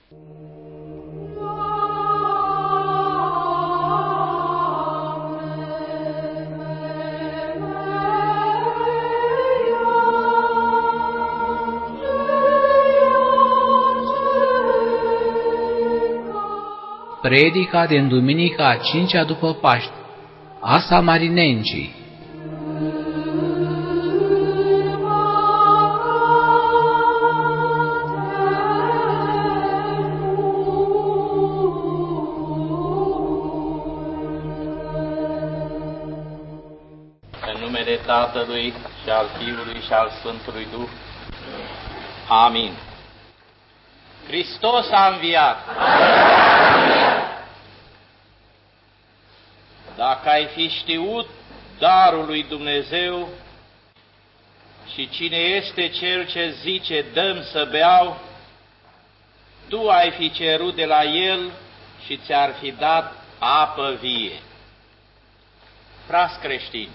Predica din duminica a 5-a după Paști a Samarinenții. În numele Tatălui și al Fiului și al Sfântului Duh. Amin. Hristos a înviat! Dacă ai fi știut darul lui Dumnezeu și cine este Cel ce zice, dă-mi să beau, tu ai fi cerut de la El și ți-ar fi dat apă vie. Frați creștini,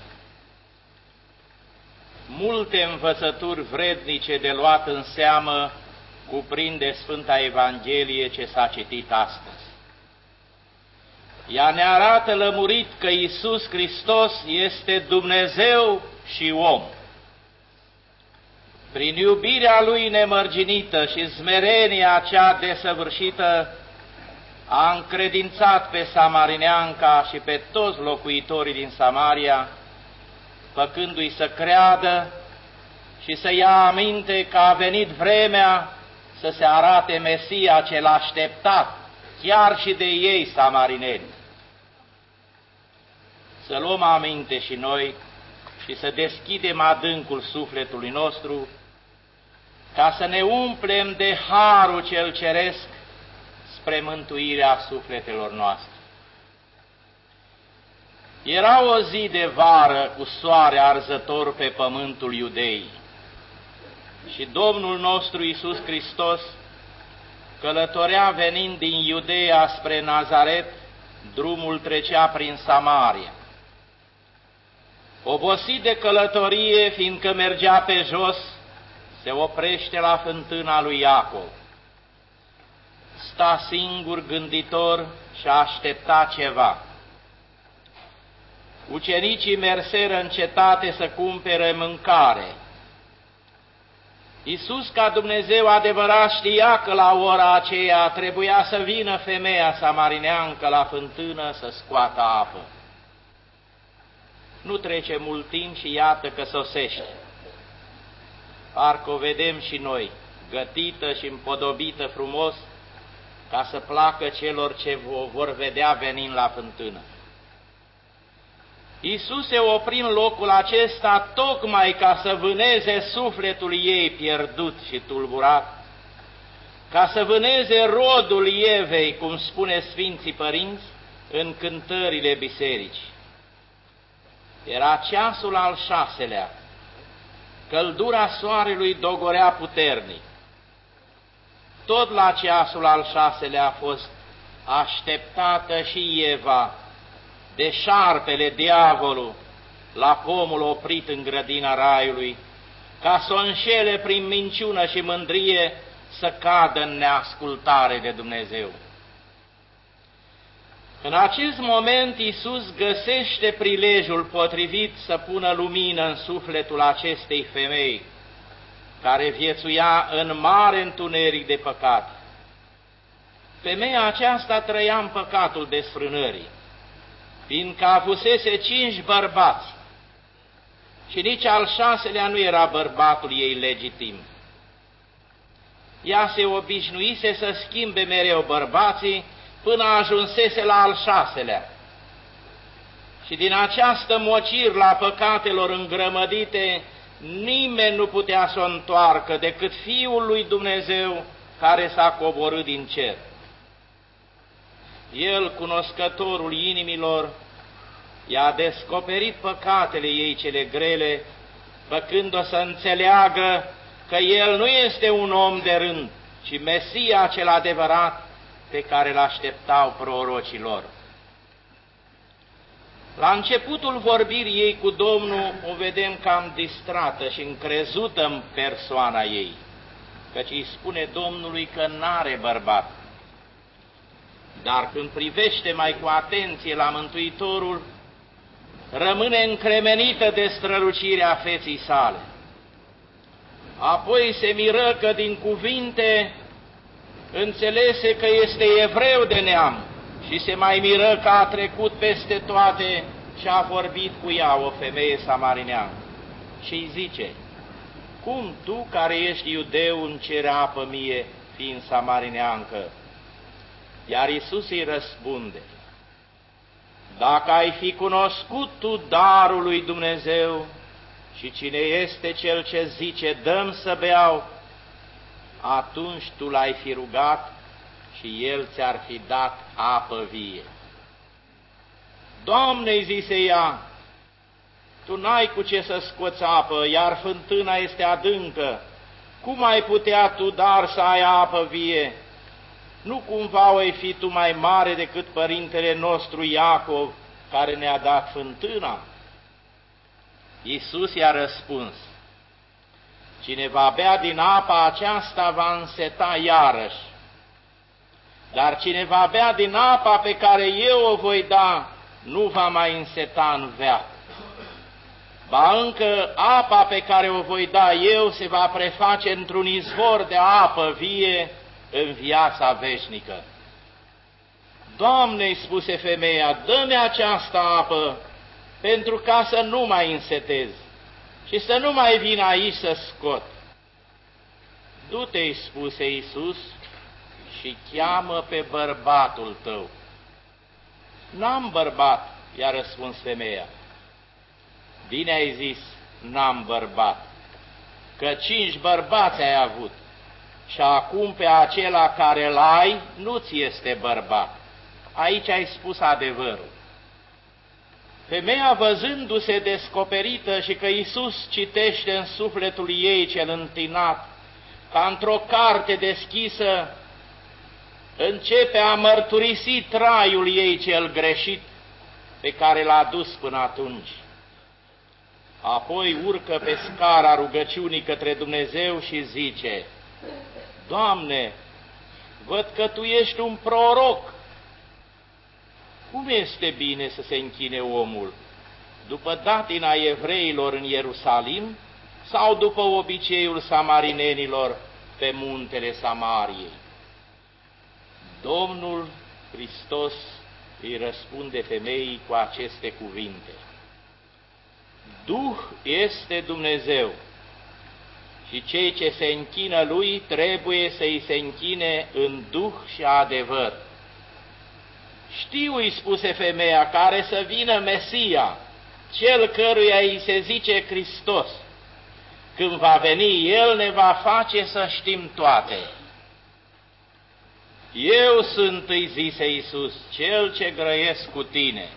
multe învățături vrednice de luat în seamă cuprinde Sfânta Evanghelie ce s-a citit astăzi. Ea ne arată lămurit că Iisus Hristos este Dumnezeu și om. Prin iubirea Lui nemărginită și smerenia cea desăvârșită, a încredințat pe samarineanca și pe toți locuitorii din Samaria, făcându-i să creadă și să ia aminte că a venit vremea să se arate Mesia cel așteptat, chiar și de ei samarineni. Să luăm aminte și noi și să deschidem adâncul sufletului nostru, ca să ne umplem de harul cel ceresc spre mântuirea sufletelor noastre. Era o zi de vară cu soare arzător pe pământul Iudeii și Domnul nostru Iisus Hristos călătorea venind din Iudeea spre Nazaret, drumul trecea prin Samaria. Obosit de călătorie, fiindcă mergea pe jos, se oprește la fântâna lui Iacov. Sta singur gânditor și aștepta ceva. Ucenicii merseră în cetate să cumpere mâncare. Iisus, ca Dumnezeu adevărat, știa că la ora aceea trebuia să vină femeia samarineancă la fântână să scoată apă. Nu trece mult timp și iată că sosește. Parcă o vedem și noi, gătită și împodobită frumos, ca să placă celor ce o vor vedea venind la fântână. Iisus se opri în locul acesta tocmai ca să vâneze sufletul ei pierdut și tulburat, ca să vâneze rodul Evei, cum spune Sfinții Părinți, în cântările bisericii. Era ceasul al 6-lea, căldura soarelui dogorea puternic. Tot la ceasul al 6-lea a fost așteptată și Eva de șarpele diavolul la pomul oprit în grădina raiului, ca să o înșele prin minciună și mândrie să cadă în neascultare de Dumnezeu. În acest moment Iisus găsește prilejul potrivit să pună lumină în sufletul acestei femei, care viețuia în mare întuneric de păcat. Femeia aceasta trăia în păcatul desfrânării, fiindcă avusese 5 bărbați și nici al 6-lea nu era bărbatul ei legitim. Ea se obișnuise să schimbe mereu bărbații până ajunsese la al 6-lea. Și din această mocirlă a păcatelor îngrămădite, nimeni nu putea să o întoarcă decât Fiul lui Dumnezeu care s-a coborât din cer. El, cunoscătorul inimilor, i-a descoperit păcatele ei cele grele, făcând-o să înțeleagă că El nu este un om de rând, ci Mesia cel adevărat pe care l-așteptau prorocii lor. La începutul vorbirii ei cu Domnul o vedem cam distrată și încrezută în persoana ei, căci îi spune Domnului că n-are bărbat. dar când privește mai cu atenție la Mântuitorul, rămâne încremenită de strălucirea feței sale. Apoi se miră că din cuvinte înțelese că este evreu de neam și se mai miră că a trecut peste toate și a vorbit cu ea, o femeie samarineană. Și îi zice: cum tu, care ești iudeu, îmi cere apă mie, fiind samarineancă? Iar Iisus îi răspunde: dacă ai fi cunoscut tu darul lui Dumnezeu și cine este cel ce zice, dă-mi să beau, atunci tu l-ai fi rugat și el ți-ar fi dat apă vie. Doamne, îi zise ea, tu n-ai cu ce să scoți apă, iar fântâna este adâncă. Cum ai putea tu, dar, să ai apă vie? Nu cumva o fi tu mai mare decât părintele nostru Iacov, care ne-a dat fântâna? Iisus i-a răspuns: cine va bea din apa aceasta va înseta iarăși, dar cine va bea din apa pe care eu o voi da, nu va mai înseta în veac. Ba încă apa pe care o voi da eu se va preface într-un izvor de apă vie în viața veșnică. Doamne, îi spuse femeia, dă-mi această apă, pentru ca să nu mai însetez și să nu mai vin aici să scot. Du-te, îi spuse Iisus, și cheamă pe bărbatul tău. N-am bărbat, i-a răspuns femeia. Bine ai zis, n-am bărbat, că 5 bărbați ai avut și acum pe acela care l-ai nu ți este bărbat. Aici ai spus adevărul. Femeia, văzându-se descoperită și că Iisus citește în sufletul ei cel întinat, ca într-o carte deschisă, începe a mărturisi traiul ei cel greșit pe care l-a dus până atunci. Apoi urcă pe scara rugăciunii către Dumnezeu și zice: Doamne, văd că Tu ești un proroc. Cum este bine să se închine omul? După datina evreilor în Ierusalim sau după obiceiul samarinenilor pe muntele Samariei? Domnul Hristos îi răspunde femeii cu aceste cuvinte: Duh este Dumnezeu și cei ce se închină Lui trebuie să-i se închine în Duh și adevăr. Știu, îi spuse femeia, care să vină Mesia, cel căruia îi se zice Hristos. Când va veni El, ne va face să știm toate. Eu sunt, îi zise Iisus, cel ce grăiesc cu tine.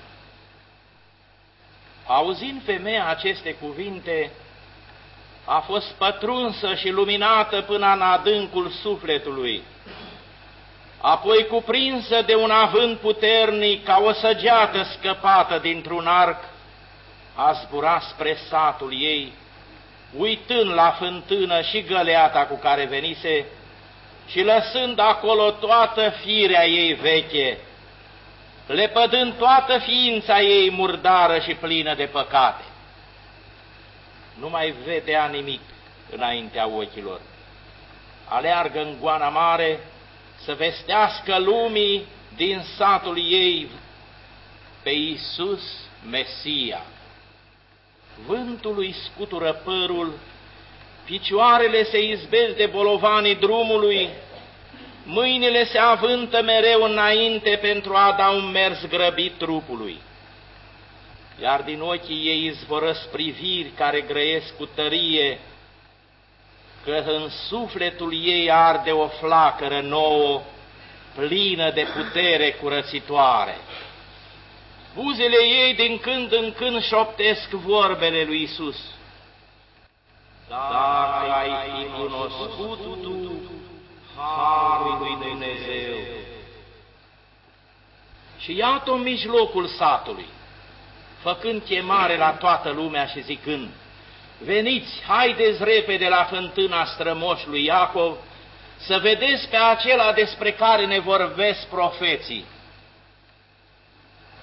Auzind femeia aceste cuvinte, a fost pătrunsă și luminată până în adâncul sufletului. Apoi, cuprinsă de un avânt puternic, ca o săgeată scăpată dintr-un arc, a zburat spre satul ei, uitând la fântână și găleata cu care venise și lăsând acolo toată firea ei veche, lepădând toată ființa ei murdară și plină de păcate. Nu mai vedea nimic înaintea ochilor. Aleargă în goana mare să vestească lumii din satul ei pe Iisus Mesia. Vântul îi scutură părul, picioarele se izbesc de bolovanii drumului, mâinile se avântă mereu înainte pentru a da un mers grăbit trupului. Iar din ochii ei izvorăsc priviri care grăiesc cu tărie, că în sufletul ei arde o flacără nouă, plină de putere curățitoare. Buzele ei din când în când șoptesc vorbele lui Iisus. Dacă ai fi cunoscut tu harul lui Dumnezeu. Și iată în mijlocul satului, făcând chemare la toată lumea și zicând: Veniți, haideți repede la fântâna strămoșului Iacov, să vedeți pe acela despre care ne vorbesc profeții.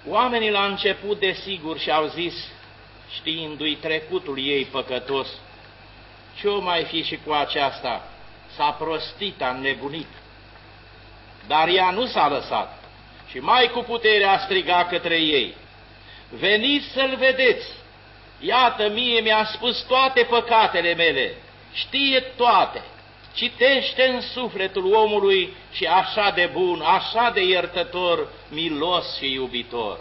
Oamenii la început, desigur, și-au zis, știindu-i trecutul ei păcătos, ce-o mai fi și cu aceasta? S-a prostit, a înnebunit. Dar ea nu s-a lăsat și mai cu putere a strigat către ei, veniți să-l vedeți, iată, mie mi-a spus toate păcatele mele, știe toate, citește în sufletul omului și așa de bun, așa de iertător, milos și iubitor.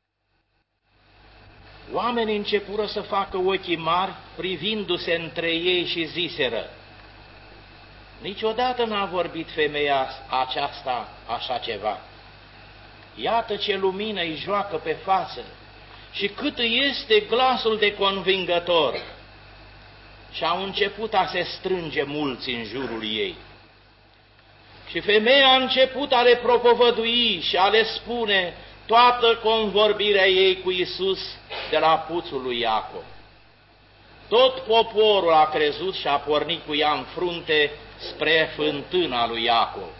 Oamenii începură să facă ochii mari, privindu-se între ei și ziseră, niciodată n-a vorbit femeia aceasta așa ceva. Iată ce lumină îi joacă pe față și cât îi este glasul de convingător. Și au început a se strânge mulți în jurul ei. Și femeia a început a le propovădui și a le spune toată convorbirea ei cu Iisus de la puțul lui Iacov. Tot poporul a crezut și a pornit cu ea în frunte spre fântâna lui Iacov.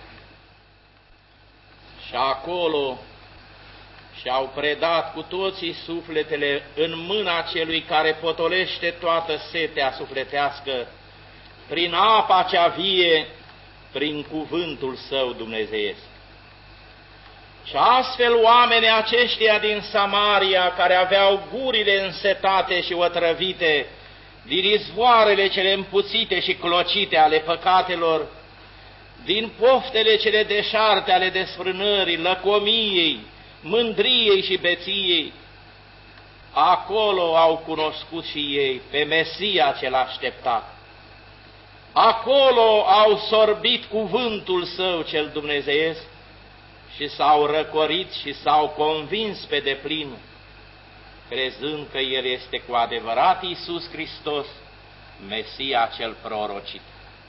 Și acolo și-au predat cu toții sufletele în mâna celui care potolește toată setea sufletească, prin apa cea vie, prin cuvântul său dumnezeiesc. Și astfel oamenii aceștia din Samaria, care aveau gurile însetate și otrăvite din izvoarele cele împuțite și clocite ale păcatelor, din poftele cele deșarte ale desfrânării, lăcomiei, mândriei și beției, acolo au cunoscut și ei pe Mesia cel așteptat. Acolo au sorbit cuvântul său cel dumnezeiesc și s-au răcorit și s-au convins pe deplin, crezând că El este cu adevărat Iisus Hristos, Mesia cel prorocit.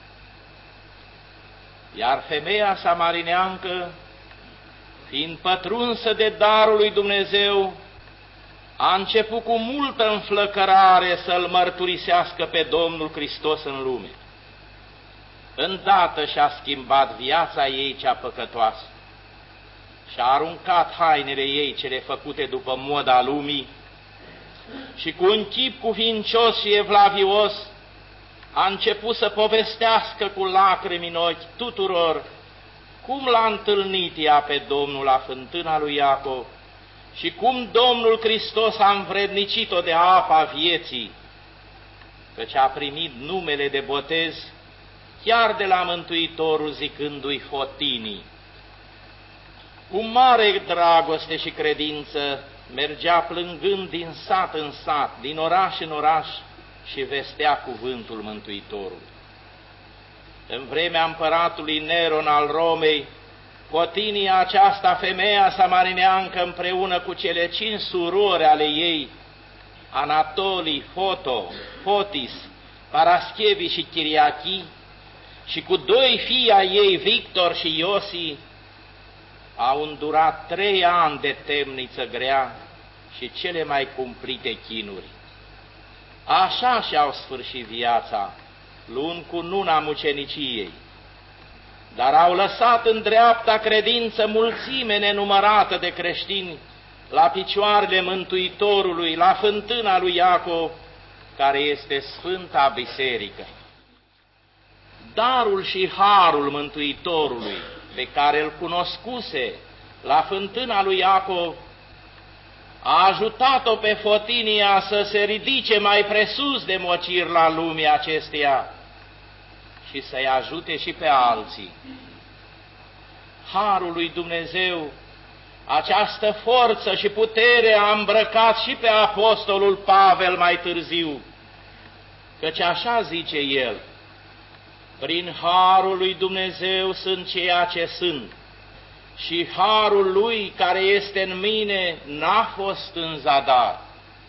Iar femeia samarineancă, fiind pătrunsă de darul lui Dumnezeu, a început cu multă înflăcărare să-L mărturisească pe Domnul Hristos în lume. Îndată și-a schimbat viața ei cea păcătoasă și-a aruncat hainele ei cele făcute după moda lumii și cu un chip cuvincios și evlavios a început să povestească cu lacrimi în ochi tuturor cum l-a întâlnit ea pe Domnul la fântâna lui Iacov și cum Domnul Hristos a învrednicit-o de apa vieții, căci a primit numele de botez chiar de la Mântuitorul zicându-i Fotinii. Cu mare dragoste și credință mergea plângând din sat în sat, din oraș în oraș și vestea cuvântul Mântuitorului. În vremea împăratului Neron al Romei, Fotinia aceasta, femeia samarineancă, împreună cu cele 5 surori ale ei, Anatolii, Foto, Fotis, Paraschevi și Chiriachi, și cu 2 fii ai ei, Victor și Iosi, au îndurat 3 ani de temniță grea și cele mai cumplite chinuri. Așa și-au sfârșit viața, luând cu nuna muceniciei, dar au lăsat în dreapta credință mulțime nenumărată de creștini la picioarele Mântuitorului, la fântâna lui Iacov, care este Sfânta Biserică. Darul și harul Mântuitorului, pe care îl cunoscuse la fântâna lui Iacov, a ajutat-o pe Fotinia să se ridice mai presus de mocir la lumea acesteia și să-i ajute și pe alții. Harul lui Dumnezeu, această forță și putere a îmbrăcat și pe apostolul Pavel mai târziu, căci așa zice el, prin harul lui Dumnezeu sunt ceea ce sunt și harul lui care este în mine n-a fost în zadar.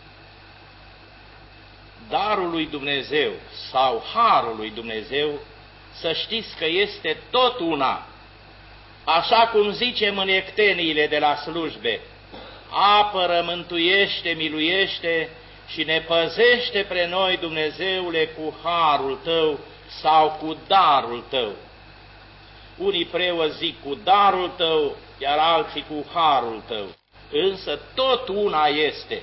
Darul lui Dumnezeu sau harul lui Dumnezeu, să știți că este tot una, așa cum zicem în ecteniile de la slujbe, apără, mântuiește, miluiește și ne păzește pre noi, Dumnezeule, cu harul tău sau cu darul tău. Unii preoți zic cu darul tău, iar alții cu harul tău. însă tot una este.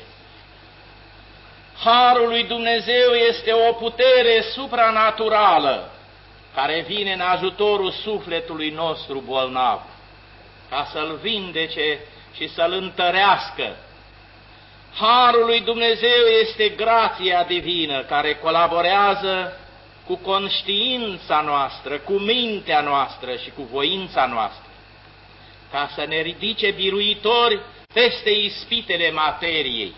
Harul lui Dumnezeu este o putere supranaturală care vine în ajutorul sufletului nostru bolnav, ca să-l vindece și să-l întărească. Harul lui Dumnezeu este grația divină care colaborează cu conștiința noastră, cu mintea noastră și cu voința noastră, ca să ne ridice biruitori peste ispitele materiei.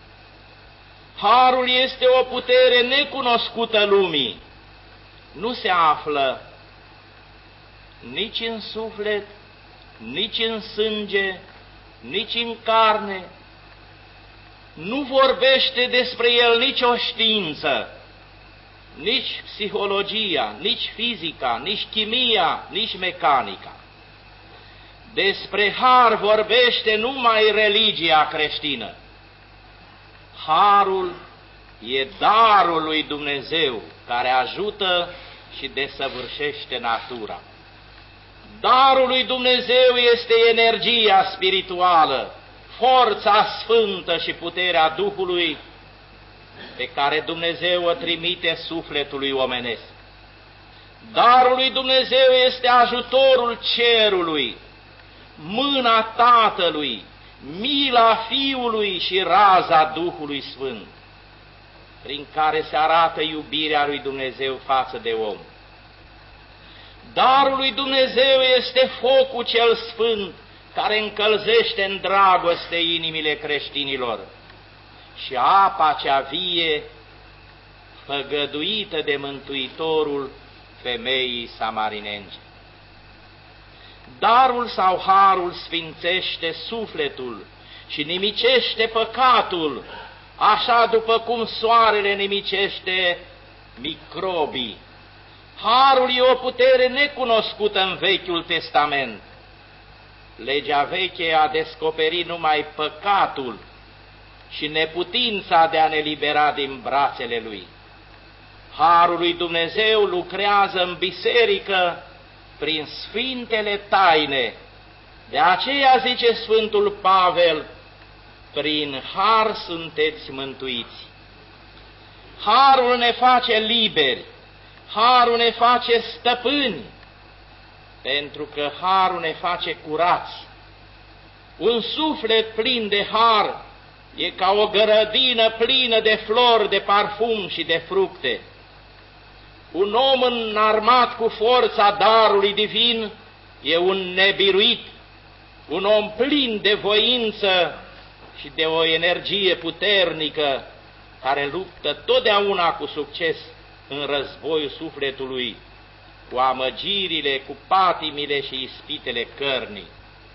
Harul este o putere necunoscută lumii. Nu se află nici în suflet, nici în sânge, nici în carne. Nu vorbește despre el nici o știință, nici psihologia, nici fizica, nici chimia, nici mecanica. Despre har vorbește numai religia creștină. Harul e darul lui Dumnezeu care ajută și desăvârșește natura. Darul lui Dumnezeu este energia spirituală, forța sfântă și puterea Duhului pe care Dumnezeu o trimite sufletului omenesc. Darul lui Dumnezeu este ajutorul cerului, mâna Tatălui, mila Fiului și raza Duhului Sfânt, prin care se arată iubirea lui Dumnezeu față de om. Darul lui Dumnezeu este focul cel sfânt care încălzește în dragoste inimile creștinilor și apa cea vie făgăduită de Mântuitorul femeii samarinence. Darul sau harul sfințește sufletul și nimicește păcatul, așa după cum soarele nimicește microbii. Harul e o putere necunoscută în Vechiul Testament. Legea veche a descoperit numai păcatul și neputința de a ne libera din brațele lui. Harul lui Dumnezeu lucrează în biserică prin sfintele taine. De aceea zice Sfântul Pavel, prin har sunteți mântuiți. Harul ne face liberi, harul ne face stăpâni, pentru că harul ne face curați. Un suflet plin de har e ca o grădină plină de flori, de parfum și de fructe. Un om înarmat cu forța darului divin e un nebiruit, un om plin de voință și de o energie puternică care luptă totdeauna cu succes în războiul sufletului, cu amăgirile, cu patimile și ispitele cărnii.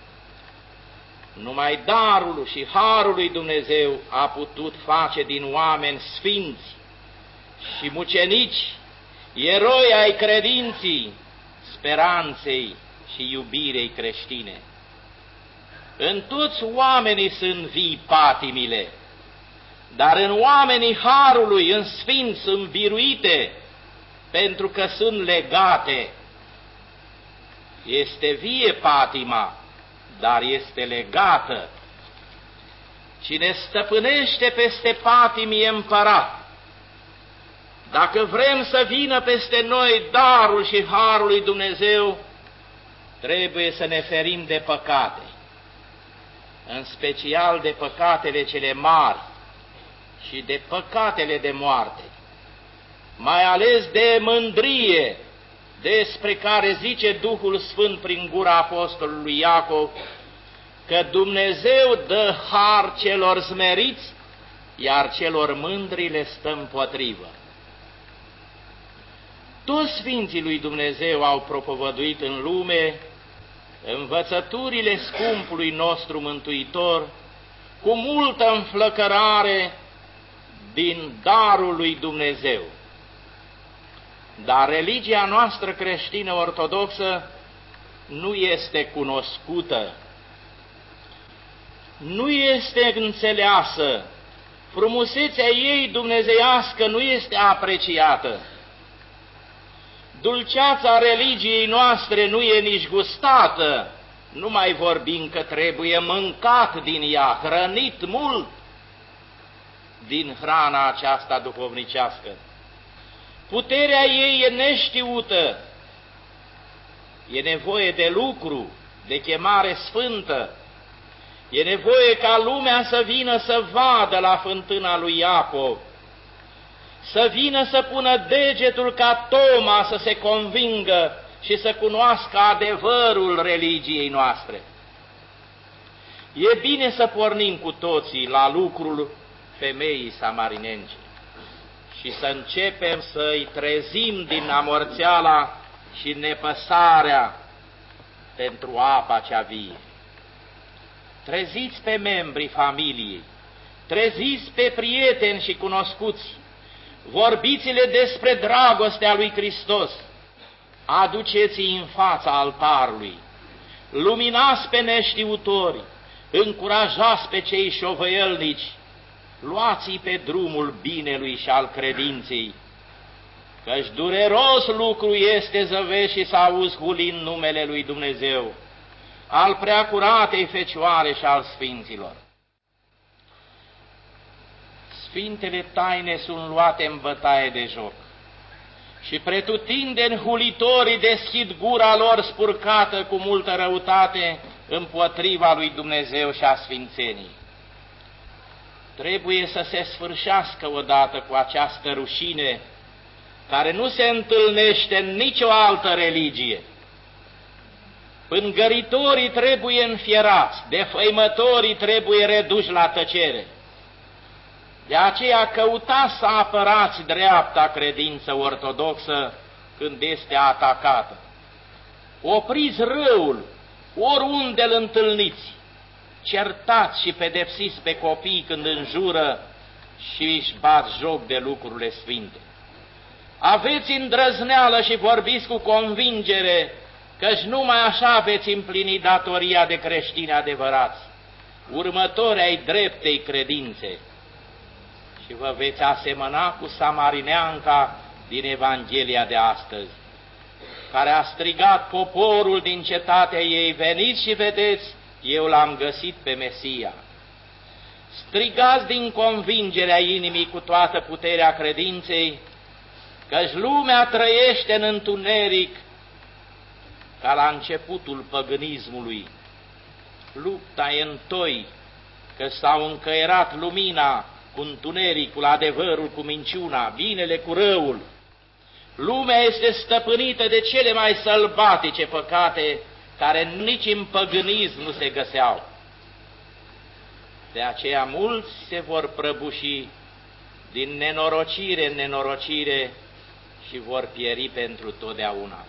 Numai darul și harul lui Dumnezeu a putut face din oameni sfinți și mucenici, eroi ai credinții, speranței și iubirei creștine. În toți oamenii sunt vii patimile, dar în oamenii harului, în sfinți, sunt biruite, pentru că sunt legate. Este vie patima, dar este legată. Cine stăpânește peste patimi e împărat. Dacă vrem să vină peste noi darul și harul lui Dumnezeu, trebuie să ne ferim de păcate, în special de păcatele cele mari și de păcatele de moarte, mai ales de mândrie, despre care zice Duhul Sfânt prin gura apostolului Iacov, că Dumnezeu dă har celor smeriți, iar celor mândri le stă împotrivă. Toți Sfinții lui Dumnezeu au propovăduit în lume învățăturile scumpului nostru Mântuitor cu multă înflăcărare din darul lui Dumnezeu. Dar religia noastră creștină ortodoxă nu este cunoscută, nu este înțeleasă, frumusețea ei dumnezeiască nu este apreciată. Dulceața religiei noastre nu e nici gustată Nu mai vorbim că trebuie mâncat din ea, hrănit mult din hrana aceasta duhovnicească. Puterea ei e neștiută, e nevoie de lucru, de chemare sfântă, e nevoie ca lumea să vină să vadă la fântâna lui Iacov, să vină să pună degetul ca Toma să se convingă și să cunoască adevărul religiei noastre. E bine să pornim cu toții la lucrul femeii samarinence și să începem să-i trezim din amorțeala și nepăsarea pentru apa cea vie. Treziți pe membrii familiei, treziți pe prieteni și cunoscuți, vorbiți-le despre dragostea lui Hristos, aduceți-i în fața altarului, luminați pe neștiutori, încurajați pe cei șovăielnici, luați-i pe drumul binelui și al credinței, căci dureros lucru este să vezi și să auzi hulind numele lui Dumnezeu, al preacuratei Fecioare și al Sfinților. Sfintele taine sunt luate în bătaie de joc și pretutindeni hulitorii deschid gura lor spurcată cu multă răutate împotriva lui Dumnezeu și a Sfințenii. Trebuie să se sfârșească odată cu această rușine care nu se întâlnește în nicio altă religie. Pângăritorii trebuie înfierați, defăimătorii trebuie reduși la tăcere. De aceea căutați să apărați dreapta credință ortodoxă când este atacată. Opriți răul oriunde îl întâlniți, certați și pedepsiți pe copii când înjură și își bat joc de lucrurile sfinte. Aveți îndrăzneală și vorbiți cu convingere, căci numai așa veți împlini datoria de creștini adevărați, următori ai dreptei credințe, și vă veți asemăna cu samarineanca din Evanghelia de astăzi, care a strigat poporul din cetatea ei: veniți și vedeți, eu l-am găsit pe Mesia. Strigați din convingerea inimii cu toată puterea credinței, căci lumea trăiește în întuneric ca la începutul păgânismului. Lupta e întoi, că s-au încăierat lumina cu întunericul, adevărul cu minciuna, binele cu răul. Lumea este stăpânită de cele mai sălbatice păcate, care nici în păgânism nu se găseau. De aceea mulți se vor prăbuși din nenorocire în nenorocire și vor pieri pentru totdeauna.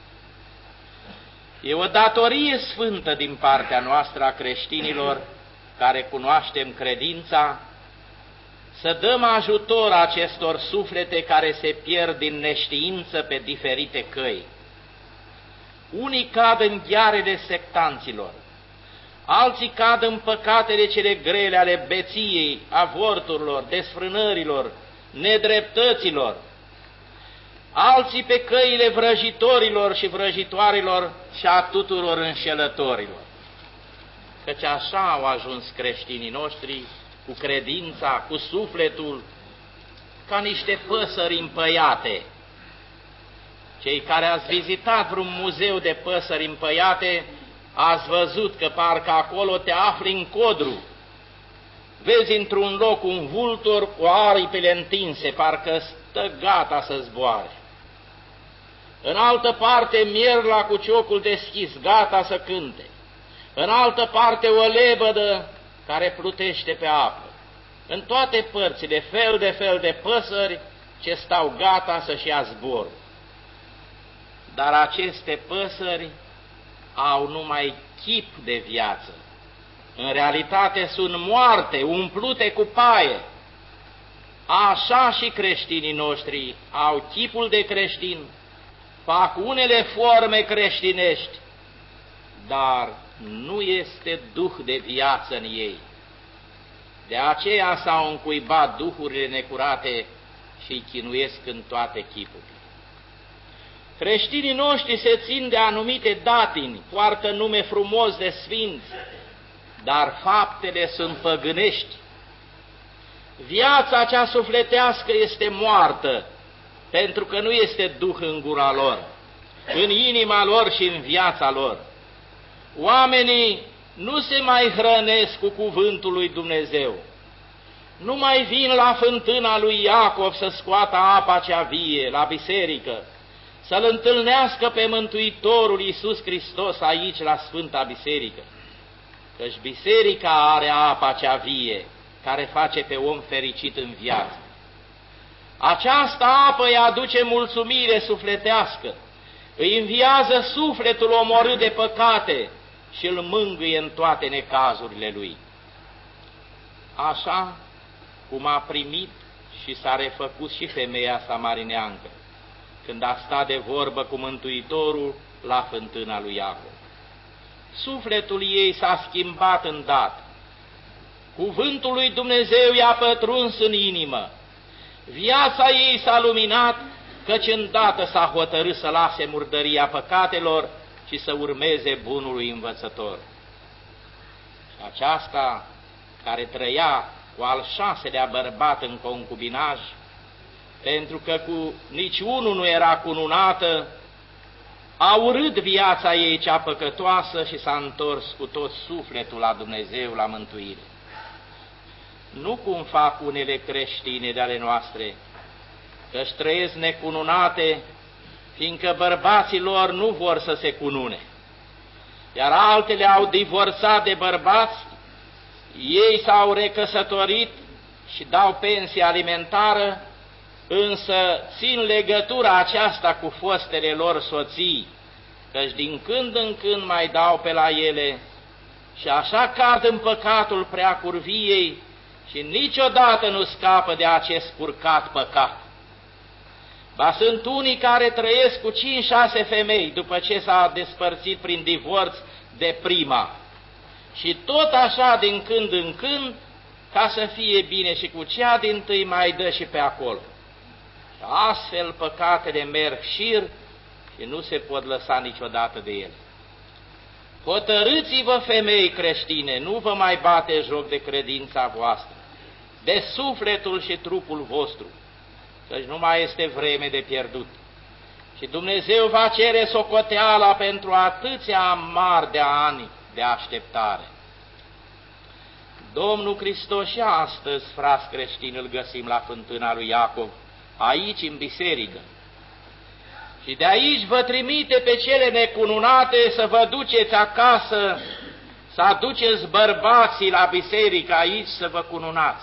E o datorie sfântă din partea noastră a creștinilor care cunoaștem credința, să dăm ajutor acestor suflete care se pierd din neștiință pe diferite căi. Unii cad în ghearele sectanților, alții cad în păcatele cele grele ale beției, avorturilor, desfrânărilor, nedreptăților, alții pe căile vrăjitorilor și vrăjitoarelor și a tuturor înșelătorilor. Căci așa au ajuns creștinii noștri, cu credința, cu sufletul, ca niște păsări împăiate. Cei care ați vizitat vreun muzeu de păsări împăiate, ați văzut că parcă acolo te afli în codru. Vezi într-un loc un vultur cu aripile întinse, parcă stă gata să zboare. În altă parte mierla cu ciocul deschis, gata să cânte. În altă parte o lebădă care plutește pe apă. În toate părțile fel de păsări ce stau gata să-și ia zbor. Dar aceste păsări au numai chip de viață. În realitate sunt moarte, umplute cu paie. Așa și creștinii noștri au chipul de creștin, fac unele forme creștinești, dar nu este duh de viață în ei. De aceea s-au încuibat duhurile necurate și îi chinuiesc în toate chipurile. Creștinii noștri se țin de anumite datini, poartă nume frumos de sfinți, dar faptele sunt păgânești. Viața cea sufletească este moartă, pentru că nu este Duh în gura lor, în inima lor și în viața lor. Oamenii nu se mai hrănesc cu cuvântul lui Dumnezeu, nu mai vin la fântâna lui Iacov să scoată apa cea vie, la biserică, să-L întâlnească pe Mântuitorul Iisus Hristos aici la Sfânta Biserică, căci biserica are apa cea vie, care face pe om fericit în viață. Această apă îi aduce mulțumire sufletească, îi înviază sufletul omorât de păcate și îl mângâie în toate necazurile lui. Așa cum a primit și s-a refăcut și femeia samarineancă, când a stat de vorbă cu Mântuitorul la fântâna lui Iacov. Sufletul ei s-a schimbat îndată. Cuvântul lui Dumnezeu i-a pătruns în inimă. Viața ei s-a luminat, căci îndată s-a hotărât să lase murdăria păcatelor și să urmeze bunului învățător. Și aceasta, care trăia cu al 6-lea bărbat în concubinaj, pentru că cu niciunul nu era cununată, a urât viața ei cea păcătoasă și s-a întors cu tot sufletul la Dumnezeu, la mântuire. Nu cum fac unele creștine de ale noastre, că-și trăiesc necununate, fiindcă bărbații lor nu vor să se cunune, iar altele au divorțat de bărbați, ei s-au recăsătorit și dau pensie alimentară, însă țin legătura aceasta cu fostele lor soții, căci din când în când mai dau pe la ele și așa cad în păcatul preacurviei și niciodată nu scapă de acest purcat păcat. Ba sunt unii care trăiesc cu 5-6 femei după ce s-a despărțit prin divorț de prima și tot așa din când în când, ca să fie bine și cu cea dintâi, mai dă și pe acolo. Și astfel păcatele merg șir și nu se pot lăsa niciodată de ele. Hotărâți-vă, femei creștine, nu vă mai bate joc de credința voastră, de sufletul și trupul vostru, căci nu mai este vreme de pierdut. Și Dumnezeu va cere socoteala pentru atâția mari de ani de așteptare. Domnul Hristos și astăzi, frați creștini, îl găsim la fântâna lui Iacov, aici în biserică. Și de aici vă trimite pe cele necununate să vă duceți acasă, să aduceți bărbații la biserică aici să vă cununați.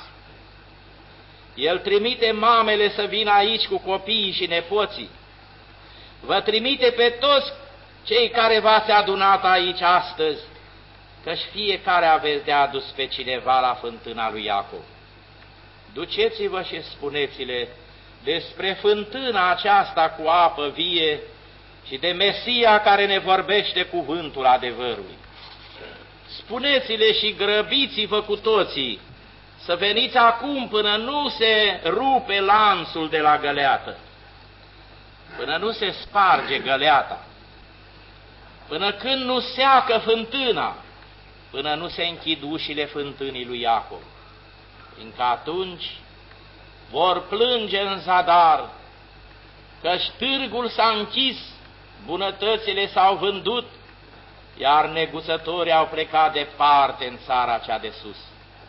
El trimite mamele să vină aici cu copiii și nepoții. Vă trimite pe toți cei care v-ați adunat aici astăzi, căci fiecare aveți de adus pe cineva la fântâna lui Iacov. Duceți-vă și spuneți-le despre fântâna aceasta cu apă vie și de Mesia care ne vorbește cuvântul adevărului. Spuneți-le și grăbiți-vă cu toții să veniți acum până nu se rupe lanțul de la găleată, până nu se sparge găleata, până când nu seacă fântâna, până nu se închid ușile fântânii lui Iacov, fiindcă atunci vor plânge în zadar, căci târgul s-a închis, bunătățile s-au vândut, iar neguțătorii au plecat departe în țara cea de sus.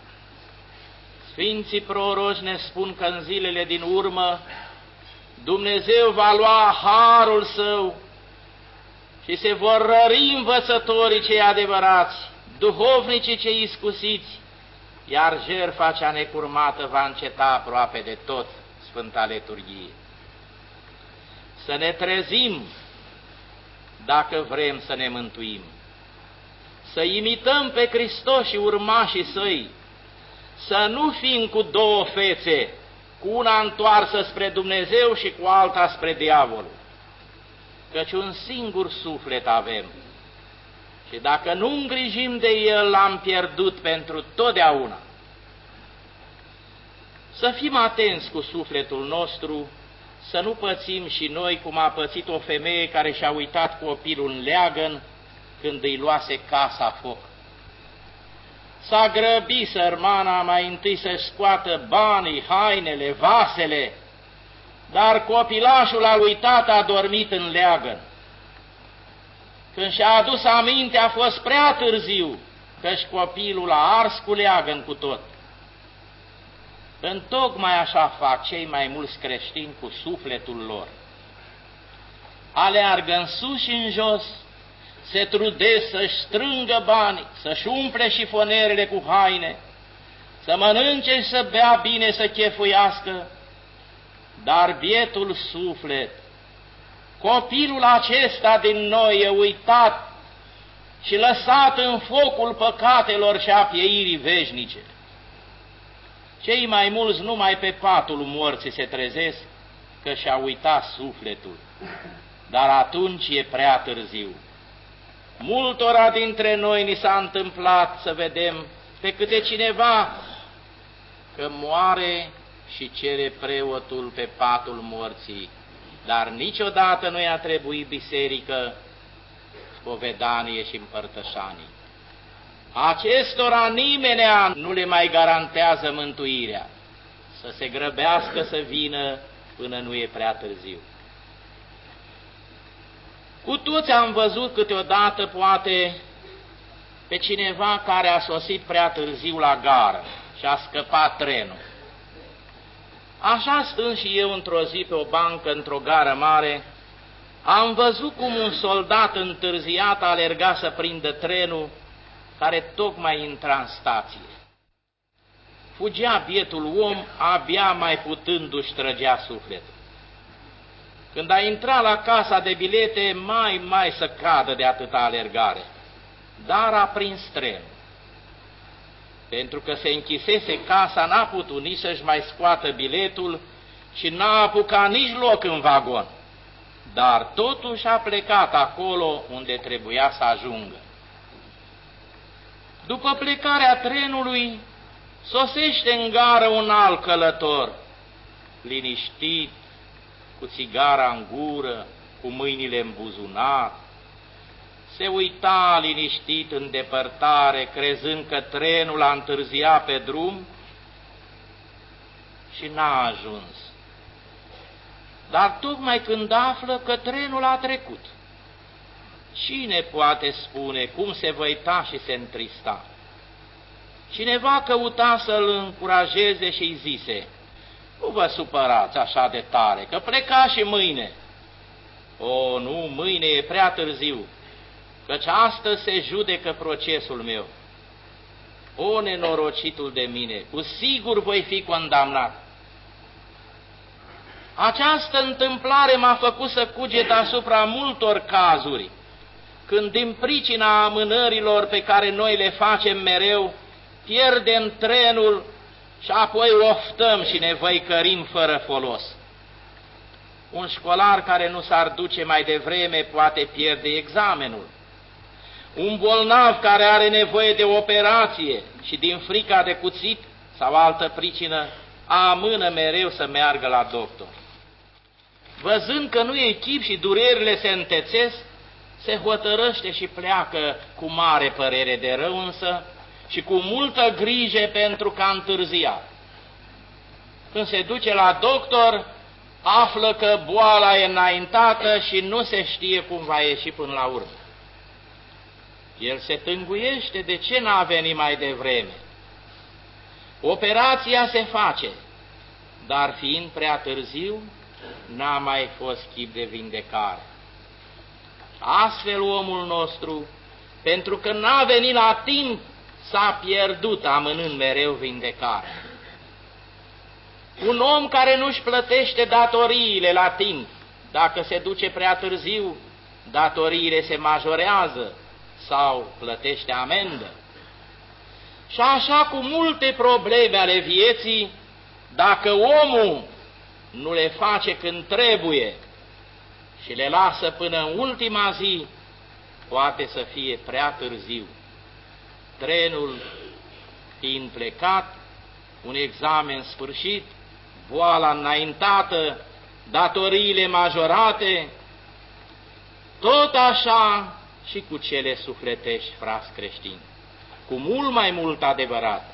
Sfinții proroci ne spun că în zilele din urmă Dumnezeu va lua harul Său și se vor rări învățătorii cei adevărați, duhovnicii cei iscusiți, iar jertfa cea necurmată va înceta aproape de tot, Sfânta Liturghie. Să ne trezim dacă vrem să ne mântuim, să imităm pe Hristos și urmașii Săi, să nu fim cu două fețe, cu una întoarsă spre Dumnezeu și cu alta spre diavol, căci un singur suflet avem și dacă nu îngrijim de el, l-am pierdut pentru totdeauna. Să fim atenți cu sufletul nostru, să nu pățim și noi cum a pățit o femeie care și-a uitat copilul în leagăn când îi luase casa foc. S-a grăbit sărmana mai întâi să-și scoată banii, hainele, vasele, dar copilașul a uitat, a dormit în leagăn. Când și-a adus aminte, a fost prea târziu, căci copilul a ars cu leagăn cu tot. Întocmai așa fac cei mai mulți creștini cu sufletul lor. Aleargă în sus și în jos, se trudesc să-și strângă bani, să-și umple șifonierele cu haine, să mănânce și să bea bine, să chefuiască, dar bietul suflet, copilul acesta din noi e uitat și lăsat în focul păcatelor și a pieirii veșnice. Cei mai mulți numai pe patul morții se trezesc, că și-a uitat sufletul, dar atunci e prea târziu. Multora dintre noi ni s-a întâmplat să vedem pe câte cineva că moare și cere preotul pe patul morții, dar niciodată nu i-a trebuit biserică, spovedanie și împărtășanii. Acestora nimenea nu le mai garantează mântuirea, să se grăbească să vină până nu e prea târziu. Cu toți am văzut câteodată, poate, pe cineva care a sosit prea târziu la gară și a scăpat trenul. Așa stând și eu într-o zi pe o bancă într-o gară mare, am văzut cum un soldat întârziat alerga să prindă trenul care tocmai intra în stație. Fugea bietul om, abia mai putându-și trăgea sufletul. Când a intrat la casa de bilete, mai să cadă de atâta alergare, dar a prins trenul. Pentru că se închisese casa, n-a putut nici să-și mai scoată biletul și n-a apucat nici loc în vagon, dar totuși a plecat acolo unde trebuia să ajungă. După plecarea trenului, sosește în gară un alt călător, liniștit, cu țigara în gură, cu mâinile în buzunar. Se uita liniștit în depărtare, crezând că trenul a întârziat pe drum și n-a ajuns. Dar tocmai când află că trenul a trecut, cine poate spune cum se văita și se întrista? Cineva căuta să-l încurajeze și îi zise: nu vă supărați așa de tare, că pleca și mâine. O, nu, mâine e prea târziu, căci astăzi se judecă procesul meu. O, nenorocitul de mine, cu sigur voi fi condamnat. Această întâmplare m-a făcut să cuget asupra multor cazuri, când din pricina amânărilor pe care noi le facem mereu, pierdem trenul și apoi oftăm și ne văicărim fără folos. Un școlar care nu s-ar duce mai devreme poate pierde examenul. Un bolnav care are nevoie de operație și din frica de cuțit sau altă pricină amână mereu să meargă la doctor. Văzând că nu e chip și durerile se întețesc, se hotărăște și pleacă cu mare părere de rău însă și cu multă grijă pentru că a întârziat. Când se duce la doctor, află că boala e înaintată și nu se știe cum va ieși până la urmă. El se tânguiește de ce n-a venit mai devreme. Operația se face, dar fiind prea târziu, n-a mai fost chip de vindecare. Astfel omul nostru, pentru că n-a venit la timp, s-a pierdut amânând mereu vindecarea. Un om care nu-și plătește datoriile la timp, dacă se duce prea târziu, datoriile se majorează sau plătește amendă. Și așa cu multe probleme ale vieții, dacă omul nu le face când trebuie și le lasă până în ultima zi, poate să fie prea târziu. Trenul fiind plecat, un examen sfârșit, boala înaintată, datoriile majorate, tot așa și cu cele sufletești, frați creștini, cu mult mai mult adevărat.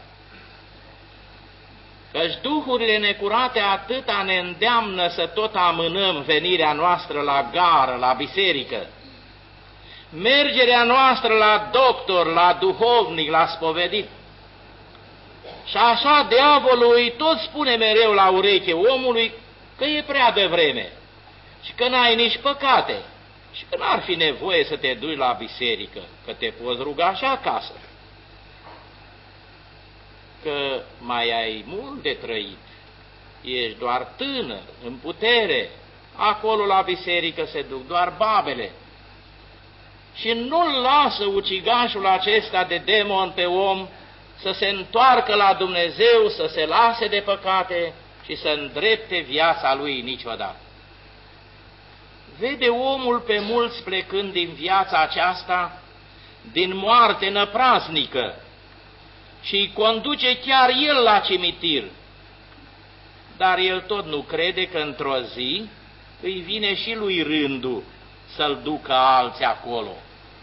Căci duhurile necurate atâta ne îndeamnă să tot amânăm venirea noastră la gară, la biserică, mergerea noastră la doctor, la duhovnic, la spovedit. Și așa diavolul îi tot spune mereu la ureche omului că e prea devreme și că n-ai nici păcate și că n-ar fi nevoie să te duci la biserică, că te poți ruga și acasă, că mai ai mult de trăit, ești doar tânăr, în putere, acolo la biserică se duc doar babele. Și nu-l lasă ucigașul acesta de demon pe om să se întoarcă la Dumnezeu, să se lase de păcate și să îndrepte viața lui niciodată. Vede omul pe mulți plecând din viața aceasta, din moarte năpraznică, și îi conduce chiar el la cimitir, dar el tot nu crede că într-o zi îi vine și lui rândul să-l ducă alții acolo.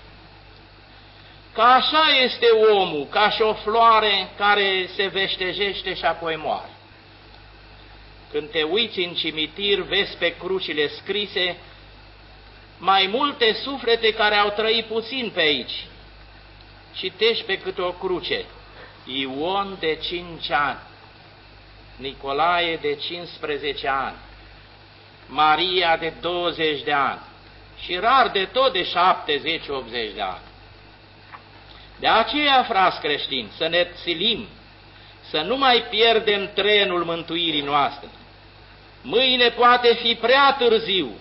Că așa este omul, ca și o floare care se veștejește și apoi moare. Când te uiți în cimitir, vezi pe crucile scrise mai multe suflete care au trăit puțin pe aici. Citești pe câte o cruce: Ion de 5 ani, Nicolae de 15 ani, Maria de 20 de ani și rar de tot de 70-80 de ani. De aceea, frați creștini, să ne silim, să nu mai pierdem trenul mântuirii noastre. Mâine poate fi prea târziu.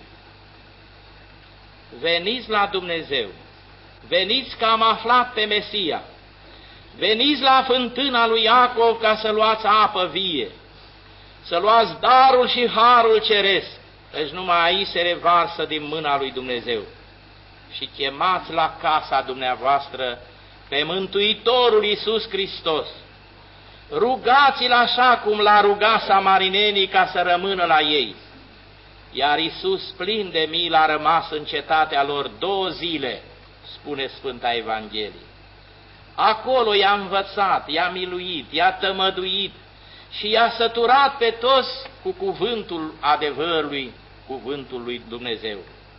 Veniți la Dumnezeu, veniți că am aflat pe Mesia, veniți la fântâna lui Iacov ca să luați apă vie, să luați darul și harul ceresc, căci numai aici se revarsă din mâna lui Dumnezeu. Și chemați la casa dumneavoastră pe Mântuitorul Iisus Hristos. Rugați-l așa cum l-a rugat samarinenii ca să rămână la ei. Iar Iisus, plin de milă, a rămas în cetatea lor 2 zile, spune Sfânta Evanghelie. Acolo i-a învățat, i-a miluit, i-a tămăduit și i-a săturat pe toți cu cuvântul adevărului, cuvântul lui Dumnezeu.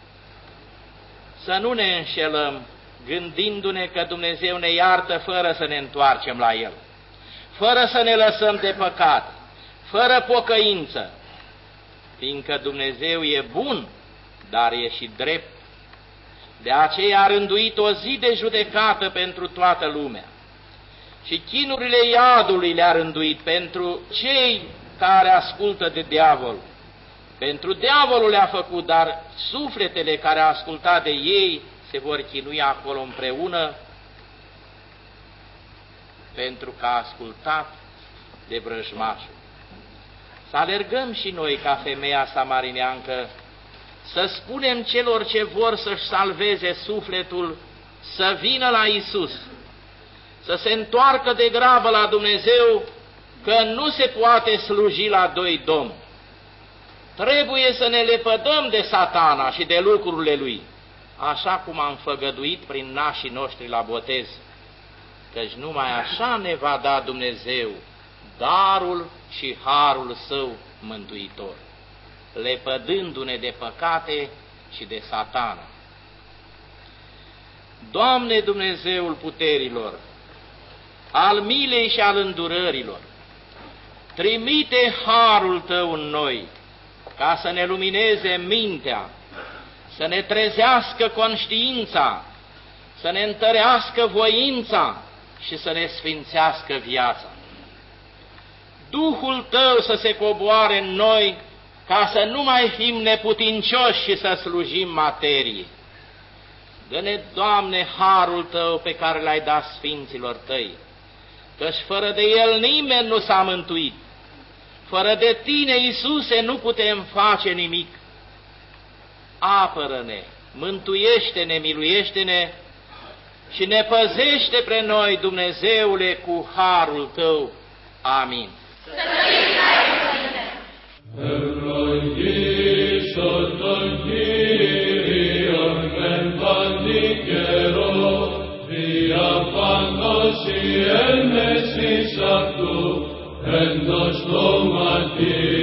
Să nu ne înșelăm gândindu-ne că Dumnezeu ne iartă fără să ne întoarcem la El, fără să ne lăsăm de păcat, fără pocăință, fiindcă Dumnezeu e bun, dar e și drept. De aceea a rânduit o zi de judecată pentru toată lumea și chinurile iadului le-a rânduit pentru cei care ascultă de diavol. Pentru diavolul le-a făcut, dar sufletele care au ascultat de ei se vor chinui acolo împreună, pentru că a ascultat de vrăjmașul. Să alergăm și noi ca femeia samarineancă, să spunem celor ce vor să-și salveze sufletul să vină la Iisus, să se întoarcă de grabă la Dumnezeu, că nu se poate sluji la 2 domni. Trebuie să ne lepădăm de Satana și de lucrurile lui, așa cum am făgăduit prin nașii noștri la botez, căci numai așa ne va da Dumnezeu darul și harul Său mântuitor, lepădându-ne de păcate și de Satana. Doamne Dumnezeul puterilor, al milei și al îndurărilor, trimite harul Tău în noi, ca să ne lumineze mintea, să ne trezească conștiința, să ne întărească voința și să ne sfințească viața. Duhul Tău să se coboare în noi, ca să nu mai fim neputincioși și să slujim materie. Dă-ne, Doamne, harul Tău pe care l-ai dat sfinților Tăi, căci fără de El nimeni nu s-a mântuit. Fără de Tine, Iisuse, nu putem face nimic. Apără-ne, mântuiește-ne, miluiește-ne și ne păzește pre noi, Dumnezeule, cu harul Tău. Amin. Să απάντωση εν μέσης αυτού, εν το στόματι